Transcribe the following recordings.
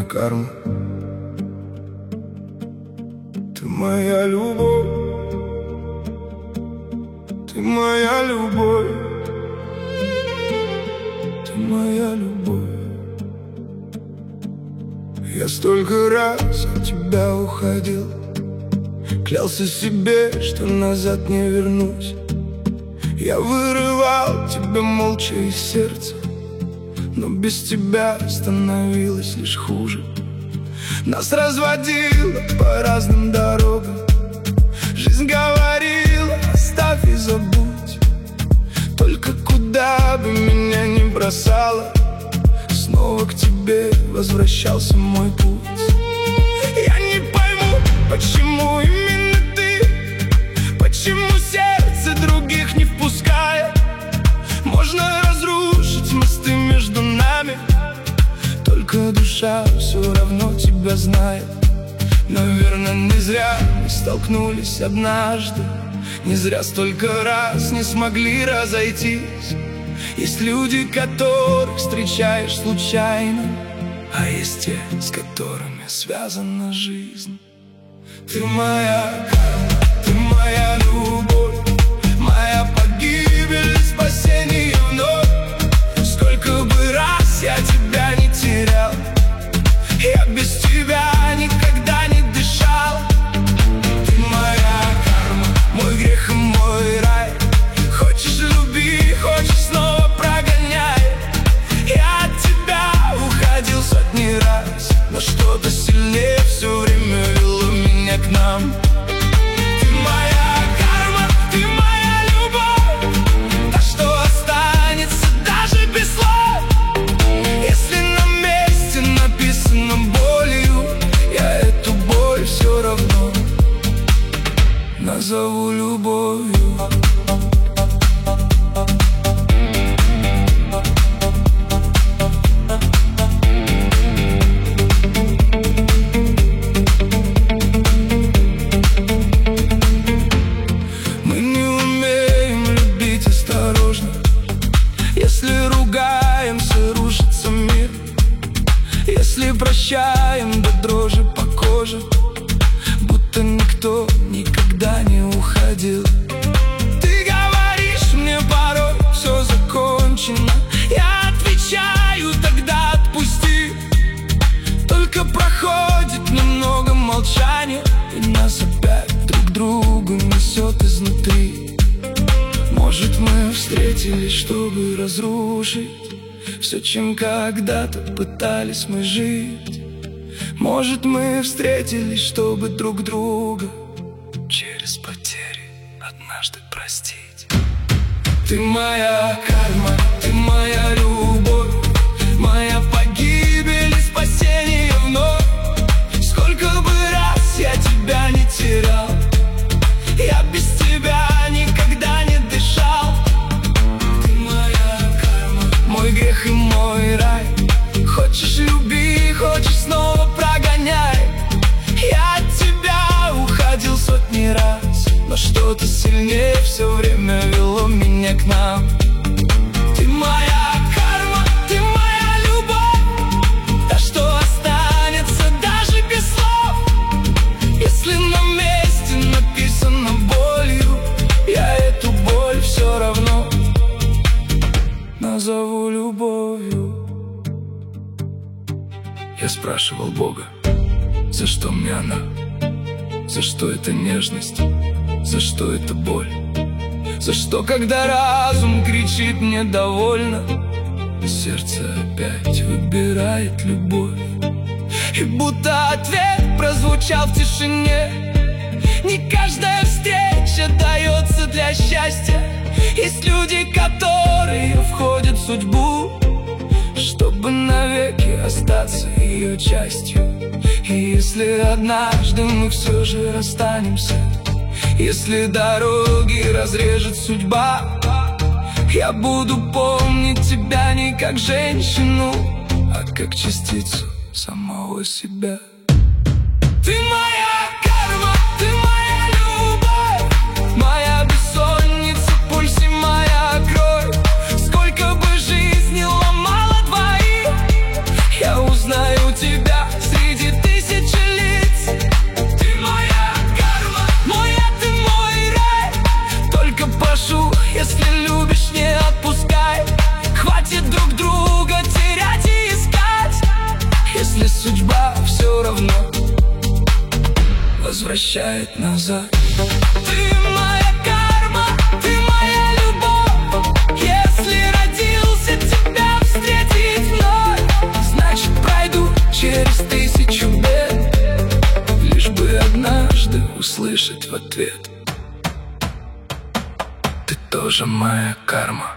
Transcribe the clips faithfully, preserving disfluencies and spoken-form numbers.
карма, ты моя любовь, ты моя любовь, ты моя любовь. Я столько раз от тебя уходил, клялся себе, что назад не вернусь. Я вырывал тебя молча из сердца, но без тебя становилось лишь хуже. Нас разводило по разным дорогам, жизнь говорила: оставь и забудь. Только куда бы меня ни бросало, снова к тебе возвращался мой путь. Я не пойму, почему именно ты, почему сердце других не впускает. Можно разрушить мосты между нами, только душа все равно тебя знает. Наверное, не зря мы столкнулись однажды, не зря столько раз не смогли разойтись. Есть люди, которых встречаешь случайно, а есть те, с которыми связана жизнь. Ты моя карма, ты моя любовь, моя погибель и спасение вновь. Сколько бы раз я тебя не терял, я без тебя никогда не дышал. Ты моя карма, мой грех и мой рай. Хочешь — люби, хочешь — снова прогоняй. Я от тебя уходил сотни раз, но что-то сильнее все время вело меня к нам. Ты моя карма, ты моя любовь, та, что останется даже без слов. Если на месте написано болью, я эту боль все равно назову любовью. Если ругаемся, рушится мир. Если прощаем до дрожи по коже, будто никто никогда не уходил. Ты говоришь мне порой: все закончено. Я отвечаю: тогда отпусти. Только проходит немного молчания, и нас опять друг к другу несет изнутри. Может, мы встретились, чтобы разрушить все, чем когда-то пытались мы жить. Может, мы встретились, чтобы друг друга через потери однажды простить. Ты моя карма, ты моя любовь, моя погибель и спасение вновь. Сколько бы раз я тебя не терял, я без тебя никогда не дышал. Ты моя карма, мой грех и мой рай. Хочешь — люби, хочешь — снова прогоняй. Я от тебя уходил сотни раз, но что-то сильнее все время вело меня к нам. Ты моя карма, ты моя любовь, та, что останется даже без слов. Если на месте написано болью, я эту боль все равно назову любовью. Я спрашивал Бога: за что мне она? За что эта нежность? За что эта боль? За что, когда разум кричит мне довольно, сердце опять выбирает любовь? И будто ответ прозвучал в тишине: не каждая встреча дается для счастья. Есть люди, которые входят в судьбу, чтобы навеки остаться ее частью. И если однажды мы все же расстанемся, если дороги разрежет судьба, я буду помнить тебя не как женщину, а как частицу самого себя. Ты моя карма, ты моя любовь, моя бессонница, пульс и моя кровь. Сколько бы жизни ломала двоих, я узнаю тебя все равно возвращает назад. Ты моя карма, ты моя любовь. Если родился тебя встретить вновь, значит пройду через тысячу бед, лишь бы однажды услышать в ответ: ты тоже моя карма,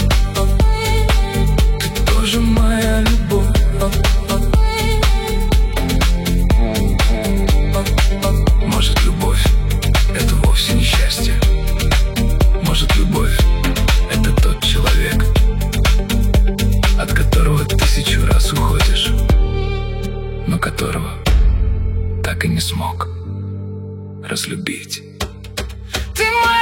ты тоже моя любовь. Может, любовь — это вовсе не счастье. Может, любовь — это тот человек, от которого тысячу раз уходишь, но которого так и не смог разлюбить. Ты моя